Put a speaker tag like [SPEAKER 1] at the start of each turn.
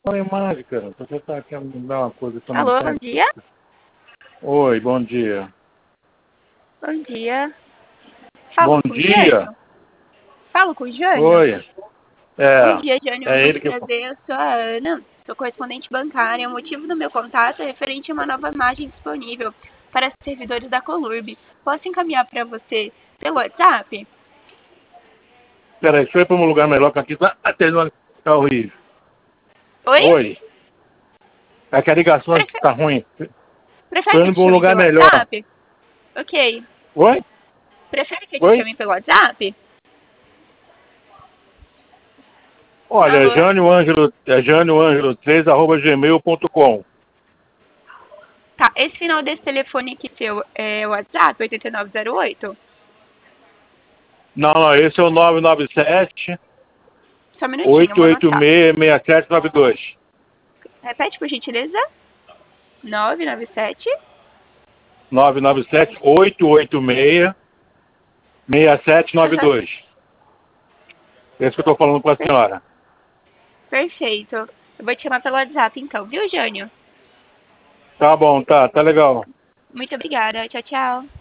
[SPEAKER 1] Falei mágica, você tá aqui me dar uma coisa que eu não
[SPEAKER 2] Alô, bom
[SPEAKER 1] tenho.
[SPEAKER 2] dia?
[SPEAKER 1] Oi, bom dia.
[SPEAKER 2] Bom dia.
[SPEAKER 1] Bom
[SPEAKER 2] Falo com o
[SPEAKER 1] dia?
[SPEAKER 2] Jânio? Falo com o Jânio?
[SPEAKER 1] Oi.
[SPEAKER 2] Bom dia, Jânio.
[SPEAKER 1] É
[SPEAKER 2] Muito
[SPEAKER 1] ele que fala.
[SPEAKER 2] prazer. Eu sou a Ana, sou correspondente bancária. O motivo do meu contato é referente a uma nova imagem disponível para servidores da Colurb. Posso encaminhar para você pelo WhatsApp?
[SPEAKER 1] Peraí, deixa eu ir para um lugar melhor que aqui tá horrível.
[SPEAKER 2] Oi?
[SPEAKER 1] Oi. É que a ligação
[SPEAKER 2] Prefe-
[SPEAKER 1] tá ruim.
[SPEAKER 2] Prefere
[SPEAKER 1] Tô
[SPEAKER 2] que eu
[SPEAKER 1] indo
[SPEAKER 2] te
[SPEAKER 1] para um
[SPEAKER 2] chame
[SPEAKER 1] lugar
[SPEAKER 2] pelo
[SPEAKER 1] melhor.
[SPEAKER 2] WhatsApp? Ok.
[SPEAKER 1] Oi?
[SPEAKER 2] Prefere que eu te
[SPEAKER 1] Oi?
[SPEAKER 2] chame pelo WhatsApp?
[SPEAKER 1] Olha,
[SPEAKER 2] Alô?
[SPEAKER 1] é jânioangelo3@gmail.com.
[SPEAKER 2] Tá, esse final desse telefone aqui seu é o WhatsApp 8908?
[SPEAKER 1] Não, não, esse é o 997
[SPEAKER 2] Só um minutinho, eu vou anotar.
[SPEAKER 1] 886-6792.
[SPEAKER 2] Repete, por gentileza. 997.
[SPEAKER 1] 997-886-6792. Esse que eu estou falando com a senhora.
[SPEAKER 2] Perfeito. Eu vou te chamar pelo WhatsApp então, viu, Jânio?
[SPEAKER 1] Tá bom, tá legal.
[SPEAKER 2] Muito obrigada. Tchau, tchau.